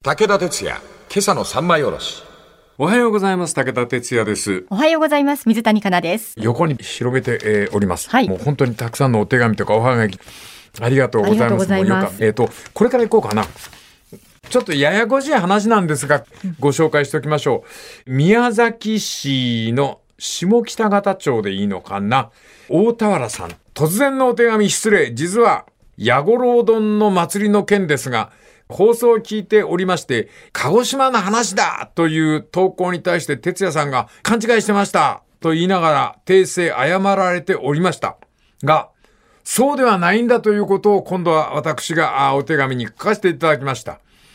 武田鉄矢、今朝の三枚おろし。 おはようございます。武田鉄矢です。 おはようございます。水谷香奈です。 横に広げて、おります、 はい、 もう本当にたくさんのお手紙とかおはがきありがとうございます。これからいこうかな。ちょっとややこしい話なんですが、ご紹介しておきましょう。宮崎市の下北方町でいいのかな。大田原さん、突然のお手紙失礼。実は弥五郎丼の祭りの件ですが、放送を聞いておりまして、鹿児島の話だという投稿に対して哲也さんが勘違いしてましたと言いながら訂正謝られておりましたが、そうではないんだということを今度は私がお手紙に書かせていただきました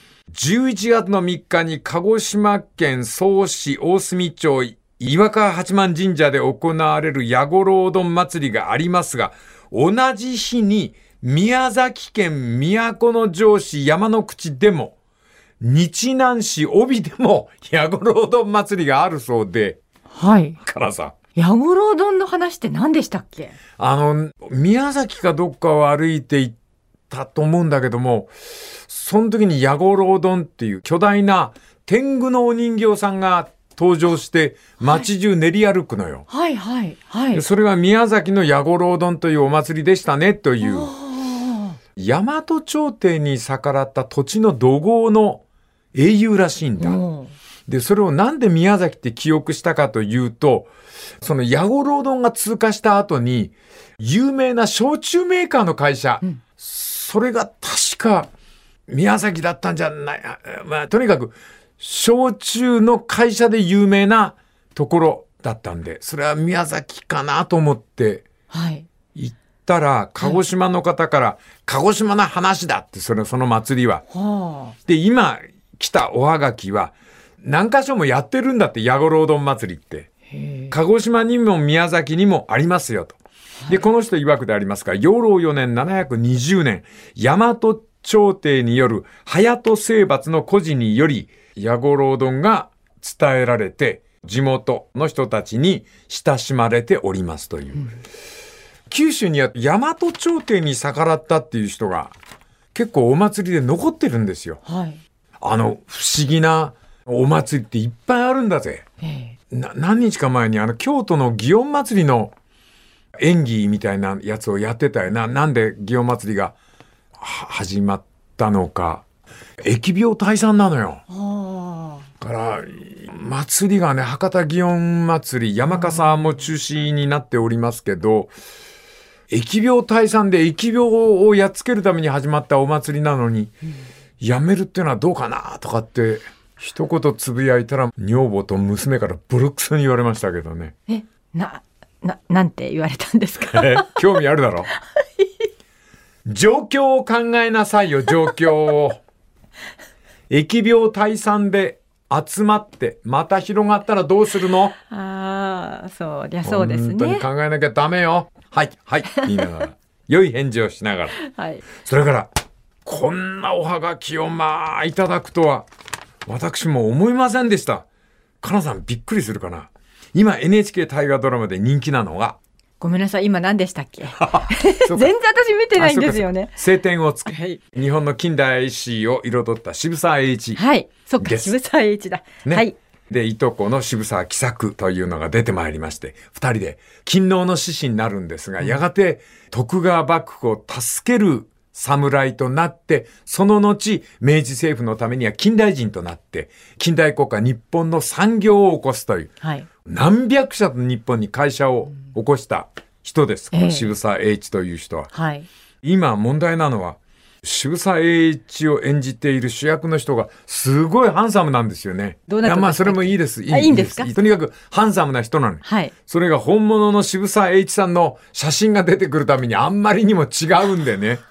。11月の3日に鹿児島県曽於市大隅町岩川八幡神社で行われる弥五郎丼祭りがありますが、同じ日に宮崎県都城市山の口でも日南市帯でも弥五郎丼祭りがあるそうで、 はい。 からさ、 弥五郎丼の話って何でしたっけ？ 宮崎かどっかを歩いて行ったと思うんだけども、その時に弥五郎丼っていう巨大な天狗のお人形さんが登場して街中練り歩くのよ。 はいはいはい。 それが宮崎の弥五郎丼というお祭りでしたねという。大和朝廷に逆らった土地の土豪の英雄らしいんだ。で、それをなんで宮崎って記憶したかというと、その弥五郎丼が通過した後に有名な焼酎メーカーの会社、それが確か宮崎だったんじゃない、とにかく焼酎の会社で有名なところだったんで、それは宮崎かなと思って行ったら、鹿児島の方から鹿児島の話だって、その祭りは、で今来たおはがきは何箇所もやってるんだって、弥五郎丼祭りって鹿児島にも宮崎にもありますよと。でこの人曰くでありますが、養老4年720年大和朝廷による隼人征伐の故事により弥五郎丼が伝えられて、地元の人たちに親しまれておりますという、九州には大和朝廷に逆らったっていう人が結構お祭りで残ってるんですよ。不思議なお祭りっていっぱいあるんだぜ。何日か前に京都の祇園祭りの演技みたいなやつをやってたよな。なんで祇園祭りが始まったのか。疫病退散なのよ。から祭りがね、博多祇園祭り、山笠も中止になっておりますけど、疫病退散で疫病をやっつけるために始まったお祭りなのに、やめるっていうのはどうかなとかって一言つぶやいたら、女房と娘からブルックスに言われましたけどね。 なんて言われたんですか？ 興味あるだろ。状況を考えなさいよ、状況を。疫病退散で集まってまた広がったらどうするの？ そうりゃそうですね。 本当に考えなきゃダメよ。はいはい言いながら良い返事をしながら、それからこんなおはがきをいただくとは私も思いませんでした。かなさんびっくりするかな。今 NHK 大河ドラマで人気なのが、 ごめんなさい、今何でしたっけ？全然私見てないんですよね。 青天を衝け、日本の近代史を彩った渋沢栄一。 そっか、渋沢栄一だ。 でいとこの渋沢喜作というのが出てまいりまして、二人で勤王の志士になるんですが、やがて徳川幕府を助ける侍となって、その後明治政府のためには近代人となって近代国家日本の産業を起こすという、何百社と日本に会社を起こした人です、この渋沢栄一という人は。今問題なのは、渋沢栄一を演じている主役の人がすごいハンサムなんですよね。それもいいです。いいんですか？とにかくハンサムな人なの。それが本物の渋沢栄一さんの写真が出てくるためにあんまりにも違うんでね。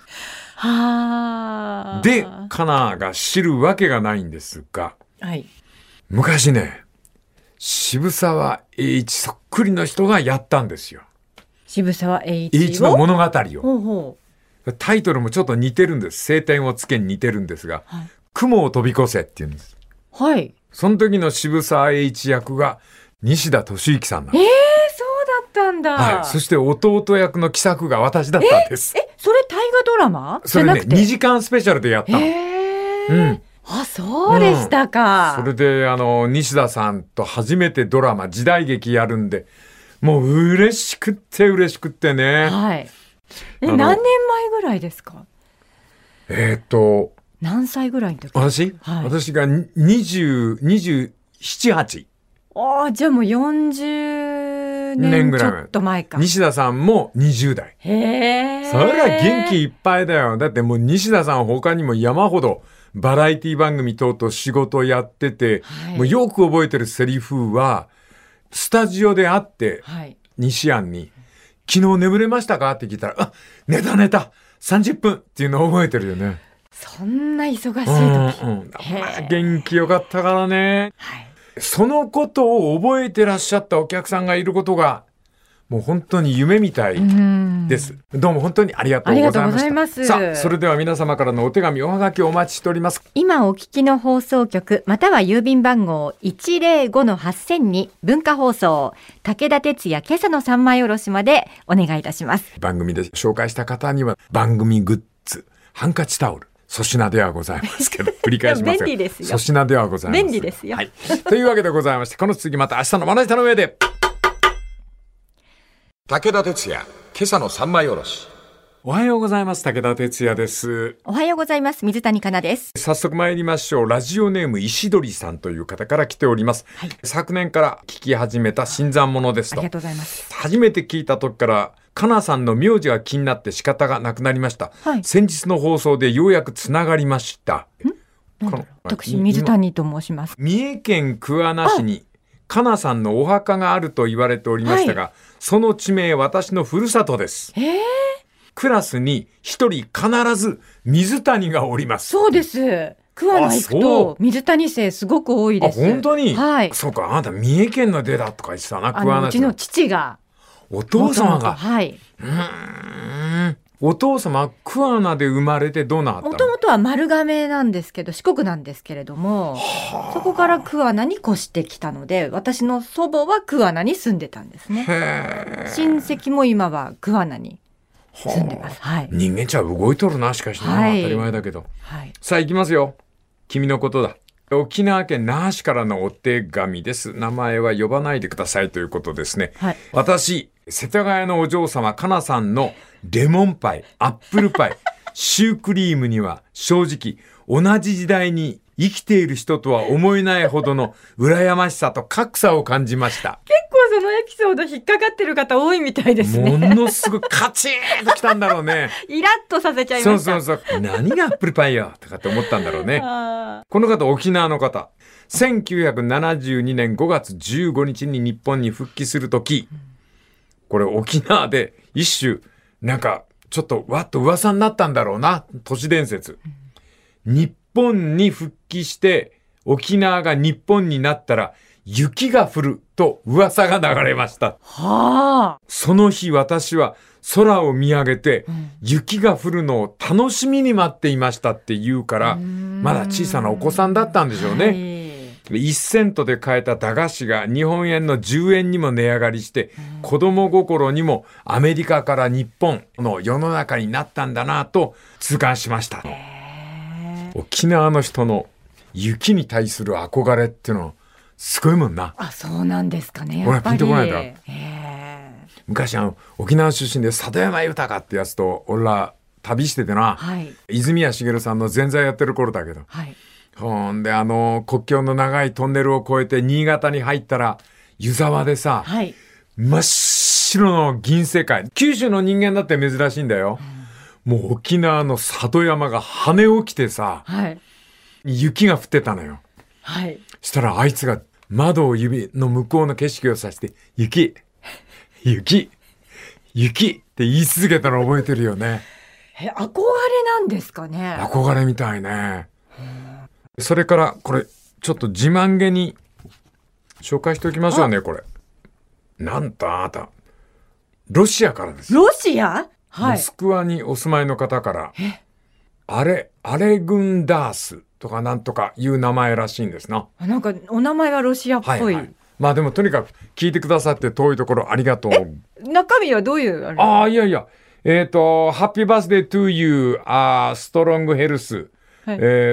で、カナが知るわけがないんですが、昔ね、渋沢栄一そっくりの人がやったんですよ。 渋沢栄一の物語を。タイトルもちょっと似てるんです。青天を衝けに似てるんですが、雲を飛び越せっていうんです。その時の渋沢栄一役が西田敏行さんなんです。 そうだったんだ。 そして弟役の喜作が私だったんです。 それ大河ドラマ？ それね、2時間スペシャルでやったの。 あ、そうでしたか。 それで西田さんと初めてドラマ時代劇やるんで、もう嬉しくってね。 はい。何年前ぐらいですか？ 何歳ぐらいの時？ 私が27、8。 ああ、じゃあもう40年ちょっと前か。 西田さんも20代。 へえ。 そりゃ元気いっぱいだよ。だってもう西田さん他にも山ほどバラエティ番組等々仕事やってて、もうよく覚えてるセリフは、スタジオで会って、西安に、昨日眠れましたかって聞いたら、あ、寝た30分っていうのを覚えてるよね。 そんな忙しい時。 まあ、元気よかったからね。そのことを覚えてらっしゃったお客さんがいることが、もう本当に夢みたいです。どうも本当にありがとうございました。さあ、それでは皆様からのお手紙、おはがきお待ちしております。 今お聞きの放送局、または郵便番号 105-8000 に文化放送、武田鉄矢今朝の三枚おろしまでお願いいたします。 番組で紹介した方には番組グッズ、ハンカチタオル、粗品ではございますけど、繰り返しますが。 便利ですよ。 粗品ではございます。 便利ですよ。 はい。というわけでございまして、この次また明日のまな板の上で。 武田鉄矢、今朝の三枚おろし。 おはようございます。武田鉄矢です。 おはようございます。水谷香奈です。 早速参りましょう。ラジオネーム石鳥さんという方から来ております。昨年から聞き始めた新参者ですと。 ありがとうございます。 初めて聞いた時から香奈さんの名字が気になって仕方がなくなりました。先日の放送でようやくつながりました。 私水谷と申します。 三重県桑名市に香奈さんのお墓があると言われておりましたが、その地名私のふるさとです。クラスに一人必ず水谷がおります。 そうです。桑名行くと水谷生すごく多いです。 本当に？ はい。 そうか、あなた三重県の出だとか言ってたな、桑名市。 うちの父が。 お父様が。 はい。 お父様、桑名で生まれてどうなったの？ もともとは丸亀なんですけど、四国なんですけれども、そこから桑名に越してきたので、私の祖母は桑名に住んでたんですね。親戚も今は桑名に住んでます。 人間ちゃ動いとるな、しかしな、当たり前だけど。さあ行きますよ。君のことだ。沖縄県那覇市からのお手紙です。名前は呼ばないでくださいということですね。私、世田谷のお嬢様かなさんのレモンパイ、アップルパイ、シュークリームには正直同じ時代に生きている人とは思えないほどの羨ましさと格差を感じました。 結構そのエピソード引っかかってる方多いみたいですね。 ものすごいカチーンときたんだろうね。 イラッとさせちゃいました。 そう何がアップルパイよとかって思ったんだろうね。この方沖縄の方、1972年5月15日に日本に復帰するとき、これ沖縄で一種なんかちょっとわっと噂になったんだろうな、都市伝説。日本に復帰して沖縄が日本になったら雪が降ると噂が流れました。その日私は空を見上げて雪が降るのを楽しみに待っていましたって言うから、まだ小さなお子さんだったんでしょうね。1セントで買えた駄菓子が日本円の10円にも値上がりして、子供心にもアメリカから日本の世の中になったんだなと痛感しました。沖縄の人の雪に対する憧れっていうのすごいもんな。 そうなんですかね。 俺はピンとこないんだ。昔沖縄出身で里山豊ってやつと俺ら旅しててな、泉谷しげるさんの前座やってる頃だけど、ほんで国境の長いトンネルを越えて新潟に入ったら湯沢でさ、真っ白の銀世界。九州の人間だって珍しいんだよ。もう沖縄の里山が跳ね起きてさ、雪が降ってたのよ。したらあいつが窓を指の向こうの景色を指して雪って言い続けたの覚えてるよね。 憧れなんですかね。 憧れみたいね。それからこれちょっと自慢げに紹介しておきましょうね。これなんとあなたロシアからです。 ロシア？ モスクワにお住まいの方からアレグンダースとかなんとかいう名前らしいんですな。 なんかお名前はロシアっぽい。 まあでもとにかく聞いてくださって遠いところありがとう。 中身はどういうあれ？ いやハッピーバースデートゥーユーストロングヘルス、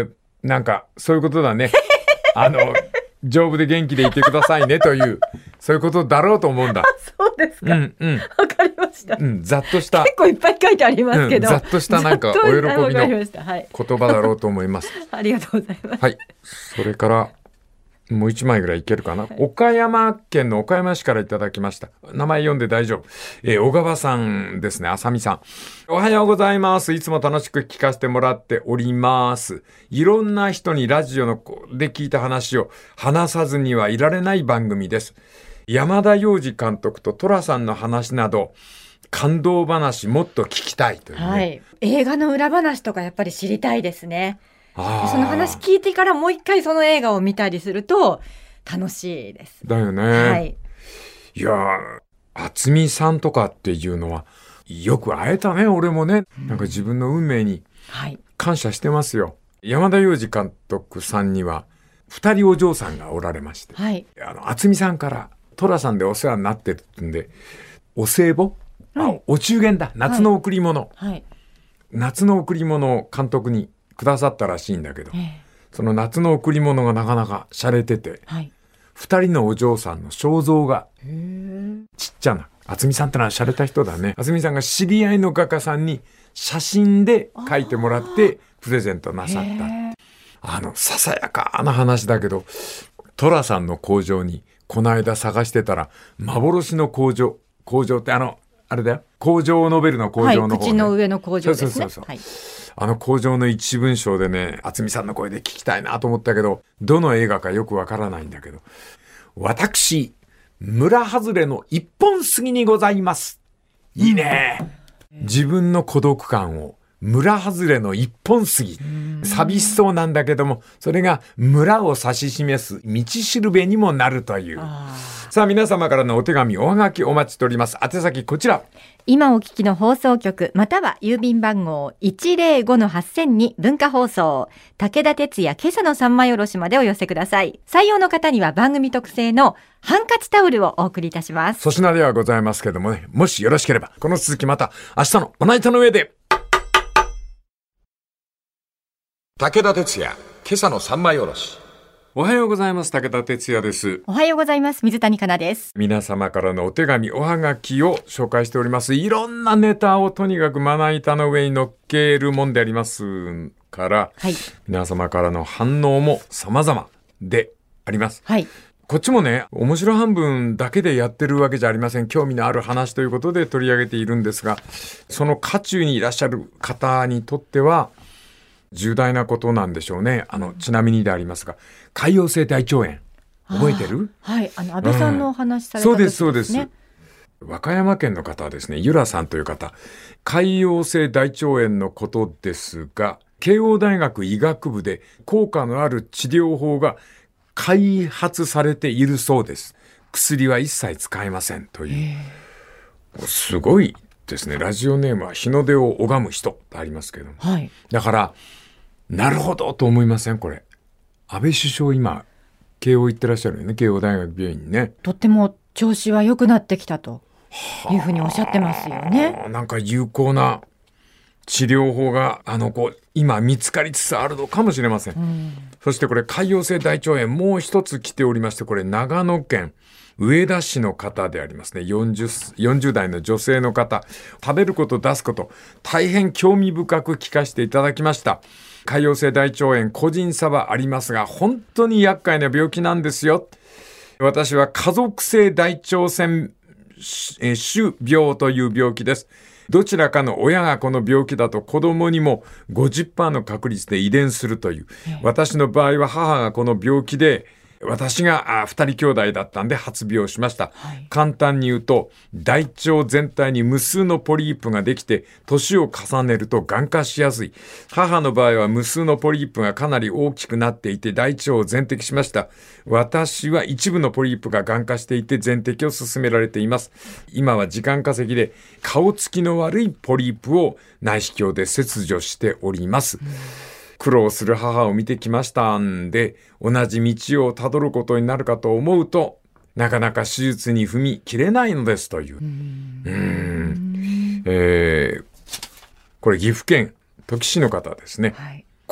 なんかそういうことだね。丈夫で元気でいてくださいねという、そういうことだろうと思うんだ。 そうですか。わかりました。 ざっとした。 結構いっぱい書いてありますけど。 ざっとしたなんかお喜びの言葉だろうと思います。 ありがとうございます。 はい。それから、もう一枚ぐらいいけるかな、岡山県の岡山市からいただきました。名前読んで大丈夫。小川さんですね、あさみさん。おはようございます。いつも楽しく聞かせてもらっております。いろんな人にラジオので聞いた話を話さずにはいられない番組です。山田洋次監督と寅さんの話など、感動話もっと聞きたいというね。 はい。映画の裏話とかやっぱり知りたいですね。その話聞いてからもう一回その映画を見たりすると楽しいです。 だよね。 はい。 いや、渥美さんとかっていうのはよく会えたね、俺もね。なんか自分の運命に感謝してますよ。山田洋次監督さんには2人お嬢さんがおられまして、 はい、 渥美さんから寅さんでお世話になってるんで、お歳暮、お中元だ、夏の贈り物、夏の贈り物を監督にくださったらしいんだけど、その夏の贈り物がなかなか洒落てて、2人のお嬢さんの肖像画、ちっちゃな、渥美さんってのは洒落た人だね。渥美さんが知り合いの画家さんに写真で描いてもらってプレゼントなさった。ささやかな話だけど、寅さんの工場にこの間探してたら、幻の工場ってあれだよ、工場ノベルの工場の方、ね、 口の上の工場ですね。 そう、工場の一文章でね、渥美さんの声で聞きたいなと思ったけど、どの映画かよくわからないんだけど、私、村外れの一本杉にございます。いいね。自分の孤独感を村外れの一本杉。寂しそうなんだけども、それが村を指し示す道しるべにもなるという。さあ、皆様からのお手紙、おはがきお待ちしております。宛先こちら。 今お聞きの放送局、または郵便番号 105-8000 に文化放送、武田鉄矢今朝の三枚おろしまでお寄せください。採用の方には番組特製のハンカチタオルをお送りいたします。 粗品ではございますけどもね、もしよろしければ、この続きまた明日のまな板の上で。 武田鉄矢、今朝の三枚おろし。 おはようございます。武田鉄矢です。 おはようございます。水谷香奈です。 皆様からのお手紙、おはがきを紹介しております。いろんなネタをとにかくまな板の上に乗っけるもんでありますから、皆様からの反応も様々であります。こっちもね、面白半分だけでやってるわけじゃありません。興味のある話ということで取り上げているんですが、その渦中にいらっしゃる方にとっては重大なことなんでしょうね。ちなみにでありますが、潰瘍性大腸炎覚えてる？ 安倍さんのお話された時ですね。 そうです。和歌山県の方はですね、ゆらさんという方、潰瘍性大腸炎のことですが、慶応大学医学部で効果のある治療法が開発されているそうです。薬は一切使えませんという。すごいですね。ラジオネームは日の出を拝む人とありますけども、だからなるほどと思いません？これ安倍首相今慶応行ってらっしゃるよね。慶応大学病院にね。 とっても調子は良くなってきたというふうにおっしゃってますよね。 なんか有効な治療法が今見つかりつつあるのかもしれません。そしてこれ潰瘍性大腸炎もう一つ来ておりまして、これ長野県上田市の方でありますね。40代の女性の方、食べること出すこと大変興味深く聞かせていただきました。潰瘍性大腸炎、個人差はありますが本当に厄介な病気なんですよ。私は家族性大腸腺腫病という病気です。どちらかの親がこの病気だと子供にも 50% の確率で遺伝するという。私の場合は母がこの病気で、私が2人兄弟だったんで発病しました。簡単に言うと、大腸全体に無数のポリープができて、年を重ねると癌化しやすい。母の場合は無数のポリープがかなり大きくなっていて、大腸を全摘しました。私は一部のポリープが癌化していて、全摘を進められています。今は時間稼ぎで、顔つきの悪いポリープを内視鏡で切除しております。苦労する母を見てきましたんで、同じ道をたどることになるかと思うと、なかなか手術に踏み切れないのですという。これ岐阜県土岐市の方ですね。こ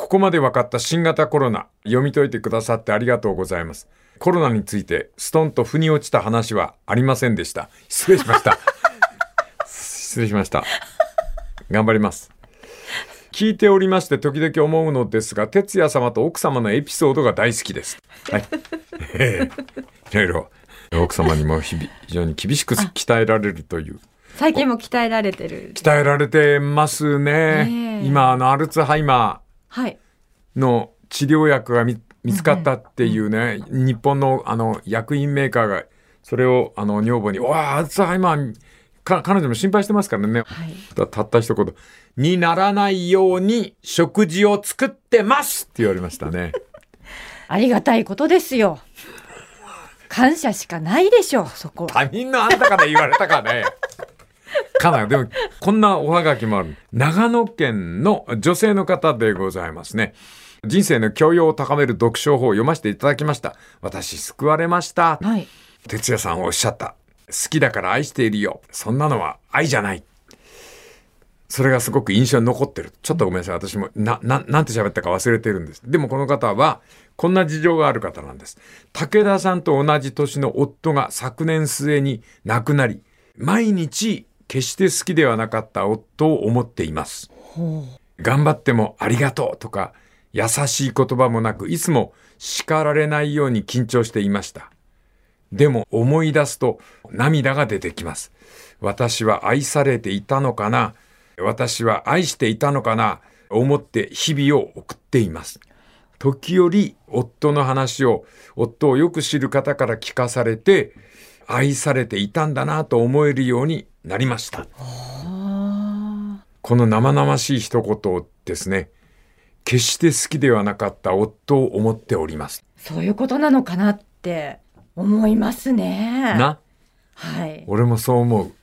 ここまで分かった新型コロナ、読み解いてくださってありがとうございます。コロナについてストンと腑に落ちた話はありませんでした。失礼しました失礼しました。頑張ります。聞いておりまして時々思うのですが、哲也様と奥様のエピソードが大好きです。はいいろいろ奥様にも非常に厳しく鍛えられるという。 最近も鍛えられてる。 鍛えられてますね。今アルツハイマーの治療薬が見つかったっていうね、日本の薬品メーカーがそれを女房に、アルツハイマー彼女も心配してますからね、たった一言にならないように食事を作ってますって言われましたねありがたいことですよ。感謝しかないでしょう。そこは他人のあんたから言われたかねでもこんなおはがきもある。長野県の女性の方でございますね。人生の教養を高める読書法を読ませていただきました。私救われました、哲也さんおっしゃった。好きだから愛しているよ。そんなのは愛じゃない。それがすごく印象に残ってる。ちょっとごめんなさい。私もなんて喋ったか忘れてるんです。でもこの方はこんな事情がある方なんです。武田さんと同じ年の夫が昨年末に亡くなり、毎日決して好きではなかった夫を思っています。頑張ってもありがとうとか優しい言葉もなく、いつも叱られないように緊張していました。でも思い出すと涙が出てきます。私は愛されていたのかな、私は愛していたのかな、思って日々を送っています。時折夫の話を夫をよく知る方から聞かされて、愛されていたんだなと思えるようになりました。この生々しい一言ですね。決して好きではなかった夫を思っております。 そういうことなのかなって思いますね。 俺もそう思う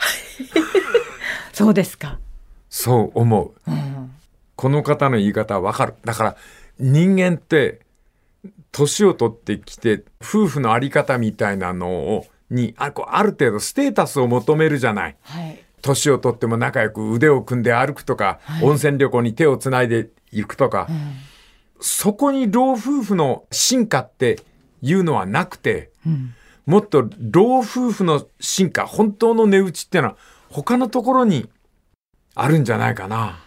そうですか。 そう思う、この方の言い方はわかる。だから人間って年を取ってきて夫婦のあり方みたいなのにある程度ステータスを求めるじゃない。年を取っても仲良く腕を組んで歩くとか、温泉旅行に手をつないで行くとか、そこに老夫婦の進化っていうのはなくて、もっと老夫婦の進化、本当の値打ちっていうのは他のところにあるんじゃないかな。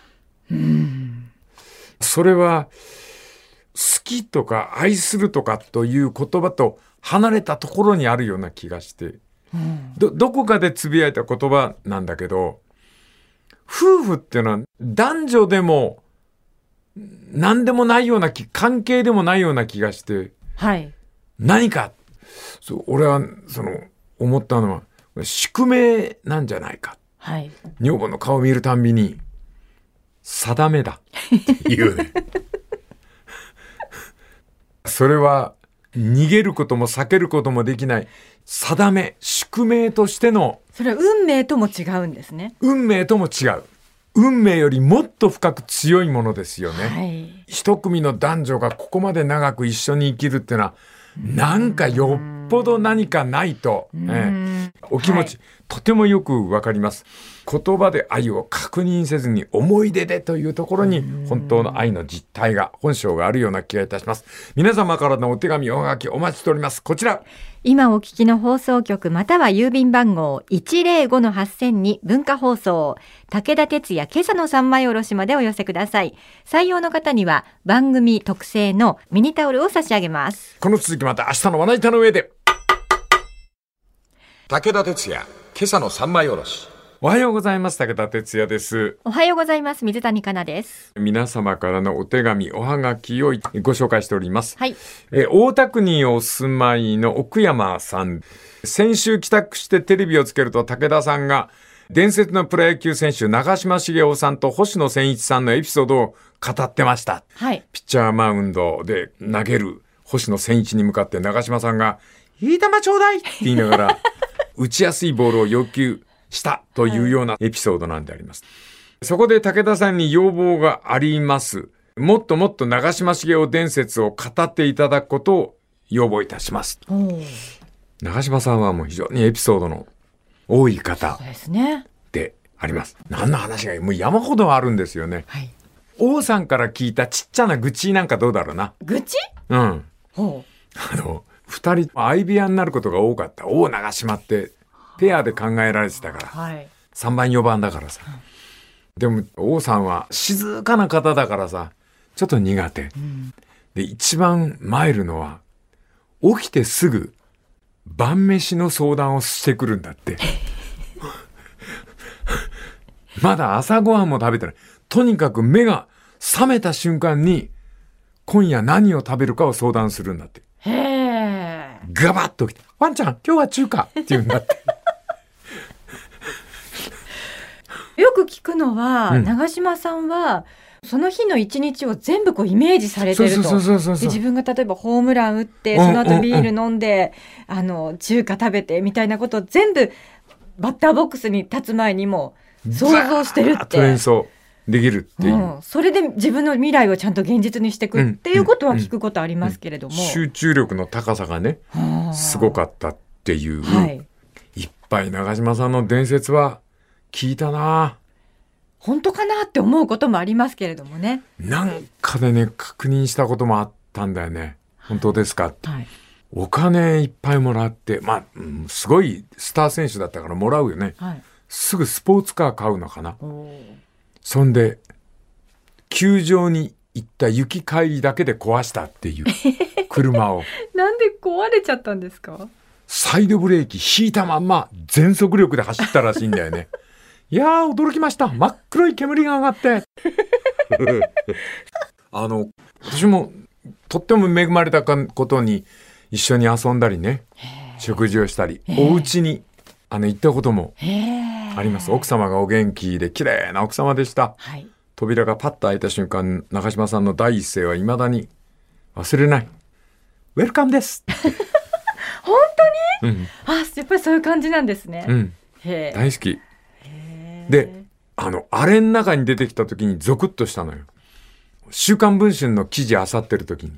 それは好きとか愛するとかという言葉と離れたところにあるような気がして、どこかでつぶやいた言葉なんだけど、夫婦っていうのは男女でも何でもないような関係でもないような気がして、何か俺は思ったのは宿命なんじゃないか、女房の顔を見るたんびに定めだっていうねそれは逃げることも避けることもできない定め、宿命としての。 それは運命とも違うんですね。 運命とも違う。運命よりもっと深く強いものですよね。一組の男女がここまで長く一緒に生きるっていうのはなんかよっぽど何かないと、お気持ち、とてもよくわかります。言葉で愛を確認せずに思い出でというところに本当の愛の実態が、本性があるような気がいたします。皆様からのお手紙、おはがきお待ちしております。こちら、 今お聞きの放送局または郵便番号 105-8000 に文化放送武田鉄矢今朝の三枚おろしまでお寄せください。採用の方には番組特製のミニタオルを差し上げます。 この続きまた明日のまな板の上で。 武田鉄矢今朝の三枚おろし。 おはようございます。武田鉄矢です。 おはようございます。水谷香奈です。 皆様からのお手紙、おはがきをご紹介しております。大田区にお住まいの奥山さん。先週帰宅してテレビをつけると武田さんが伝説のプロ野球選手長嶋茂雄さんと星野千一さんのエピソードを語ってました。ピッチャーマウンドで投げる星野千一に向かって長嶋さんがいい球ちょうだいって言いながら打ちやすいボールを要求したというようなエピソードなんであります。そこで武田さんに要望があります。もっともっと長嶋茂雄伝説を語っていただくことを要望いたします。長嶋さんはもう非常にエピソードの多い方であります。何の話がもう山ほどあるんですよね。 王さんから聞いたちっちゃな愚痴なんかどうだろうな。 愚痴？ うん。 ほ二人相部屋になることが多かった。王長島ってペアで考えられてたから。 はい。 3番4番だからさ。でも王さんは静かな方だからさ、ちょっと苦手。で、一番参るのは、起きてすぐ晩飯の相談をしてくるんだって。まだ朝ごはんも食べてない。とにかく目が覚めた瞬間に今夜何を食べるかを相談するんだって。 へえ。 ガバッと起きて、ワンちゃん今日は中華って言うんだって。 よく聞くのは、長嶋さんはその日の一日を全部こうイメージされてると。で、自分が例えばホームラン打って、その後ビール飲んで、中華食べてみたいなことを全部バッターボックスに立つ前にも想像してるって。 連想できるっていう、 それで自分の未来をちゃんと現実にしていくっていうことは聞くことありますけれども、 集中力の高さがねすごかったっていう、いっぱい長嶋さんの伝説は聞いたな。 本当かなって思うこともありますけれどもね。 なんかでね確認したこともあったんだよね。本当ですかって、お金いっぱいもらって、すごいスター選手だったからもらうよね、すぐスポーツカー買うのかな。そんで球場に行った行き帰りだけで壊したっていう車をなんで壊れちゃったんですか？ サイドブレーキ引いたまんま全速力で走ったらしいんだよね。いやー驚きました。真っ黒い煙が上がって私もとっても恵まれたことに一緒に遊んだりね、食事をしたり、お家に行ったこともあります。奥様がお元気で綺麗な奥様でした、扉がパッと開いた瞬間、長嶋さんの第一声は未だに忘れない。ウェルカムです本当に、やっぱりそういう感じなんですね、 大好きで、あれの中に出てきた時にゾクッとしたのよ。週刊文春の記事漁ってる時に、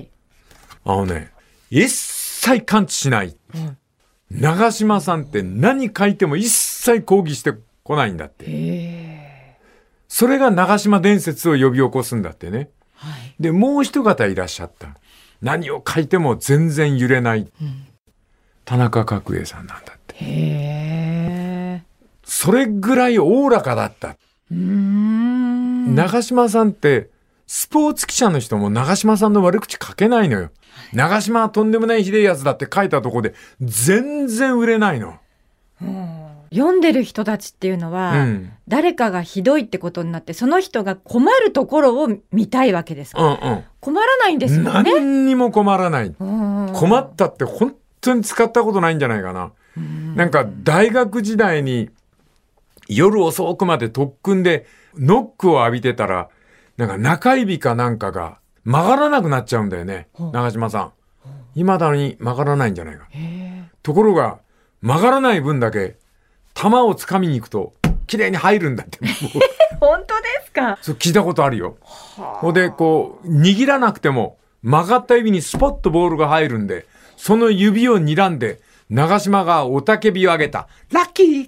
一切感知しない、長嶋さんって何書いても一切抗議してこないんだって。それが長嶋伝説を呼び起こすんだってね、でもう一方いらっしゃった。何を書いても全然揺れない、田中角栄さんなんだって。それぐらいおおらかだった。長嶋さんってスポーツ記者の人も長嶋さんの悪口書けないのよ。長嶋はとんでもないひでえやつだって書いたとこで全然売れないの。 読んでる人たちっていうのは、誰かがひどいってことになってその人が困るところを見たいわけですから、困らないんですよね。 何にも困らない、困ったって本当に使ったことないんじゃないかな。なんか大学時代に夜遅くまで特訓でノックを浴びてたら、なんか中指かなんかが曲がらなくなっちゃうんだよね、長嶋さん。未だに曲がらないんじゃないか。ところが曲がらない分だけ球をつかみに行くと綺麗に入るんだって。 本当ですか？ そう聞いたことあるよ。ほんでこう握らなくても曲がった指にスポッとボールが入るんで、その指を睨んで長嶋が雄たけびを上げた。ラッキー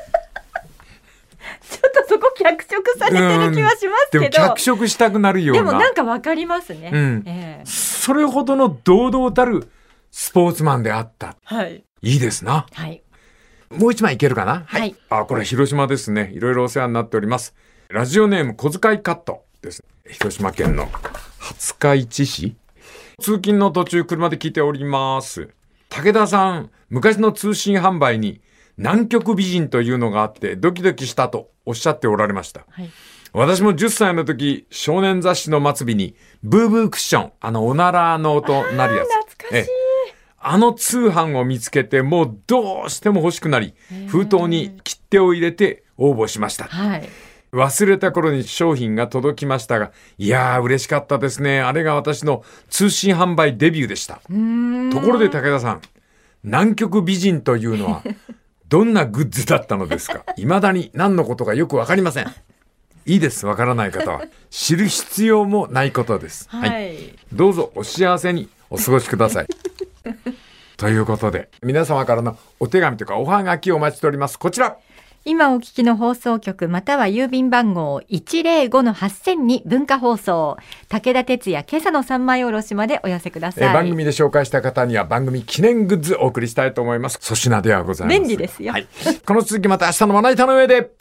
ちょっとそこ脚色されてる気はしますけど、 でも脚色したくなるような。 でもなんかわかりますね、 それほどの堂々たるスポーツマンであった、いいですな、もう一枚いけるかな。これ広島ですね。いろいろお世話になっております。ラジオネーム小遣いカットです。広島県の廿日市市。通勤の途中車で聞いております。武田さん、昔の通信販売に南極美人というのがあってドキドキしたとおっしゃっておられました、私も10歳の時少年雑誌の末尾にブーブークッション、おならの音なるやつ、 懐かしい。 通販を見つけてもうどうしても欲しくなり、封筒に切手を入れて応募しました、忘れた頃に商品が届きましたが、いやー嬉しかったですね。あれが私の通信販売デビューでした。ところで武田さん、南極美人というのはどんなグッズだったのですか？未だに何のことかよくわかりません。いいです、わからない方は知る必要もないことです、どうぞお幸せにお過ごしくださいということで、皆様からのお手紙とかおはがきをお待ちしております。こちら今お聞きの放送局または郵便番号 105-8000 に文化放送武田鉄矢今朝の三枚おろしまでお寄せください。 番組で紹介した方には番組記念グッズお送りしたいと思います。粗品ではございます。 便利ですよ、 はい、この続きまた明日のまな板の上で。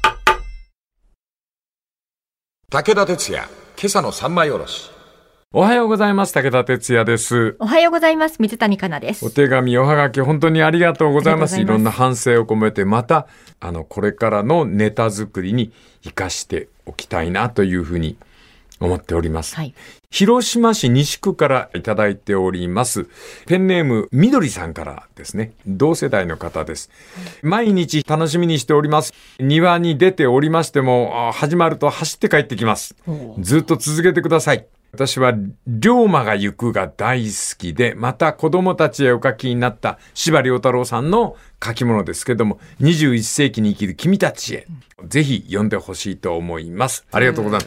武田鉄矢今朝の三枚おろし。 おはようございます。武田鉄矢です。 おはようございます。水谷香奈です。 お手紙おはがき本当にありがとうございます。いろんな反省を込めてまたこれからのネタ作りに生かしておきたいなというふうに思っております、はい、広島市西区からいただいております。ペンネームみどりさんからですね。同世代の方です、毎日楽しみにしております。庭に出ておりましても始まると走って帰ってきます。ずっと続けてください。私は龍馬が行くが大好きで、また子供たちへお書きになった司馬遼太郎さんの書き物ですけども、21世紀に生きる君たちへ、ぜひ読んでほしいと思います。ありがとうございます。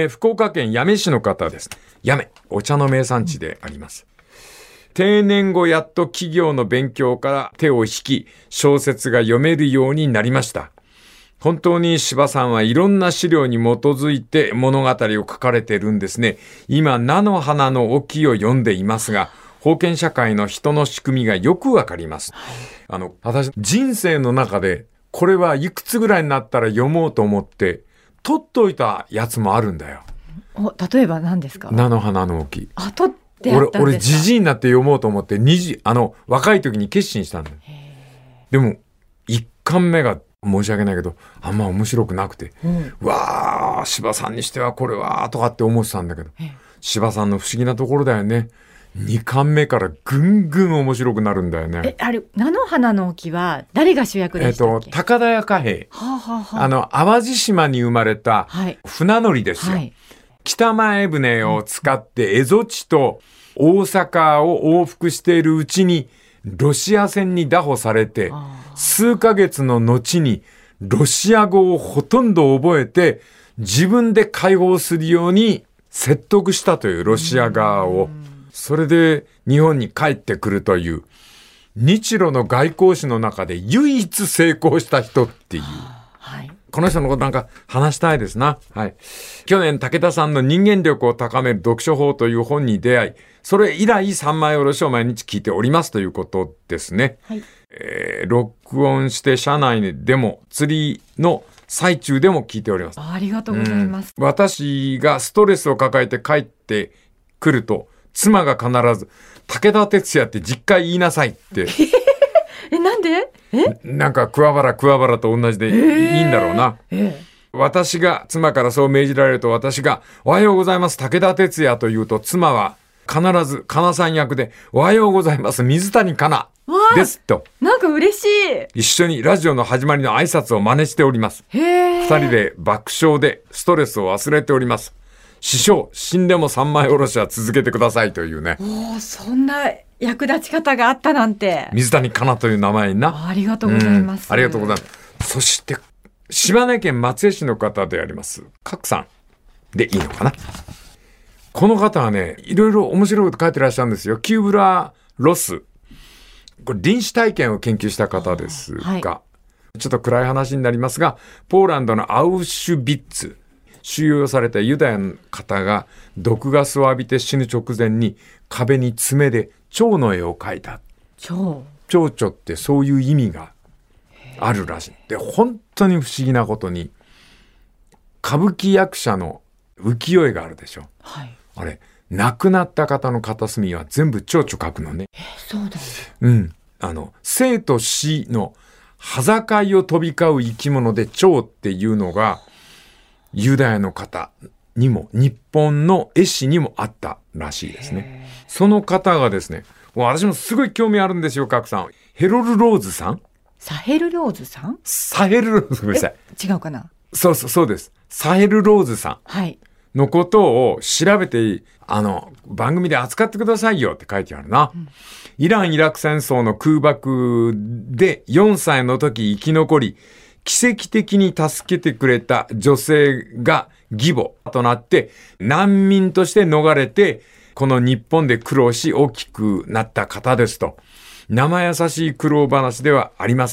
福岡県八女市の方です。八女、お茶の名産地であります。定年後やっと企業の勉強から手を引き、小説が読めるようになりました。本当に司馬さんはいろんな資料に基づいて物語を書かれているんですね。今、菜の花の沖を読んでいますが、封建社会の人の仕組みがよくわかります。私、人生の中で、これはいくつぐらいになったら読もうと思って、取っといたやつもあるんだよ。 例えば何ですか？ 菜の花の沖。 取ってあったんですか？ 俺、じじいになって読もうと思って、若い時に決心したんだよ。でも、1巻目が、申し訳ないけどあんま面白くなくて、わー司馬さんにしてはこれはとかって思ってたんだけど、司馬さんの不思議なところだよね。2巻目からぐんぐん面白くなるんだよね。 あれ菜の花の沖は誰が主役でしたっけ？ 高田屋貨幣、淡路島に生まれた船乗りですよ、北前船を使って蝦夷地と大阪を往復しているうちにロシア船に拿捕されて、数ヶ月の後にロシア語をほとんど覚えて自分で解放するように説得したというロシア側を。それで日本に帰ってくるという日露の外交史の中で唯一成功した人っていう。この人のことなんか話したいですな。はい。去年武田さんの人間力を高める読書法という本に出会い、それ以来三枚おろしを毎日聞いておりますということですね。はい。録音して車内でも釣りの最中でも聞いております。 ありがとうございます。 私がストレスを抱えて帰ってくると、妻が必ず武田鉄矢って実家言いなさいって。 なんで？ なんか桑原と同じでいいんだろうな。私が妻からそう命じられると、私がおはようございます武田鉄矢と言うと、妻は必ずかなさん役でおはようございます水谷香奈ですと。 なんか嬉しい。 一緒にラジオの始まりの挨拶を真似しております。二人で爆笑でストレスを忘れております。師匠、死んでも三枚おろしは続けてくださいというね。 そんな役立ち方があったなんて。 水谷香奈という名前にな。 ありがとうございます。 ありがとうございます。そして島根県松江市の方であります角さんでいいのかな。この方はね、いろいろ面白いこと書いてらっしゃるんですよ。キューブラ・ロス、これ臨死体験を研究した方ですが、ちょっと暗い話になりますが、ポーランドのアウシュビッツ、収容されたユダヤの方が毒ガスを浴びて死ぬ直前に壁に爪で蝶の絵を描いた。蝶々ってそういう意味があるらしい。で、本当に不思議なことに、歌舞伎役者の浮世絵があるでしょ。あれ、亡くなった方の片隅は全部蝶々描くのね。 そうだ。 生と死の端境を飛び交う生き物で蝶っていうのがユダヤの方にも日本の絵師にもあったらしいですね。その方がですね、私もすごい興味あるんですよ、角さん。ヘロルローズさん？ サヘルローズさん？ サヘルローズ、ごめんなさい。 違うかな？ そうです。サヘルローズさんのことを調べて、番組で扱ってくださいよって書いてあるな。イラン・イラク戦争の空爆で4歳の時生き残り、奇跡的に助けてくれた女性が義母となって難民として逃れて、この日本で苦労し大きくなった方ですと。生優しい苦労話ではありません。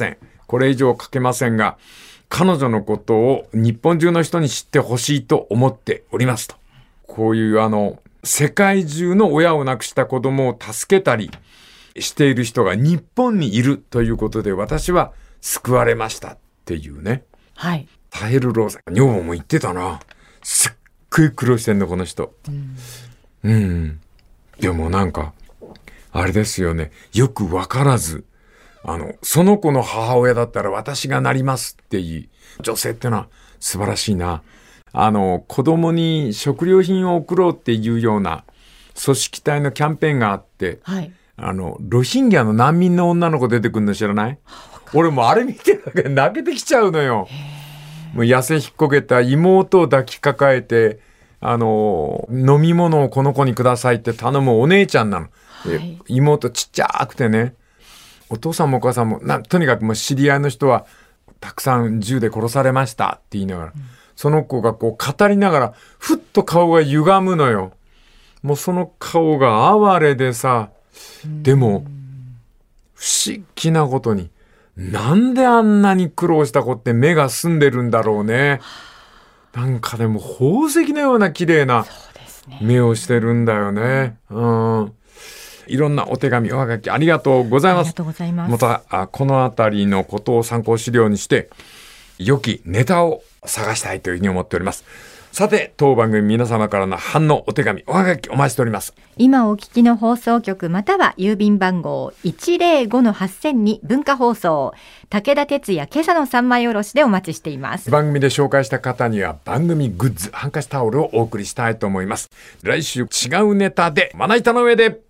これ以上書けませんが、彼女のことを日本中の人に知ってほしいと思っておりますと。こういう世界中の親を亡くした子供を助けたりしている人が日本にいるということで、私は救われましたっていうね。 はい。 タヘル・ローザン、女房も言ってたな。すっごい苦労してんのこの人。でもなんかあれですよね。よくわからず、その子の母親だったら私がなりますっていう女性ってのは素晴らしいな。子供に食料品を送ろうっていうような組織体のキャンペーンがあって、 はい、 ロヒンギャの難民の女の子出てくるの知らない？俺もあれ見てるだけで泣けてきちゃうのよ。もう痩せひっこけた妹を抱きかかえて、飲み物をこの子にくださいって頼むお姉ちゃんなの。はい、妹ちっちゃくてね。お父さんもお母さんもとにかくもう知り合いの人はたくさん銃で殺されましたって言いながら、その子がこう語りながらふっと顔が歪むのよ。もうその顔が哀れでさ、でも不思議なことになんであんなに苦労した子って目が澄んでるんだろうね。なんかでも宝石のような綺麗な目をしてるんだよね。いろんなお手紙おはがきありがとうございます。 ありがとうございます。 またこのあたりのことを参考資料にして良きネタを探したいというふうに思っております。さて当番組皆様からの反応お手紙おはがきお待ちしております。 今お聞きの放送局または郵便番号 105-8000 に文化放送武田鉄矢今朝の三枚おろしでお待ちしています。 番組で紹介した方には番組グッズハンカチタオルをお送りしたいと思います。来週違うネタでまな板の上で。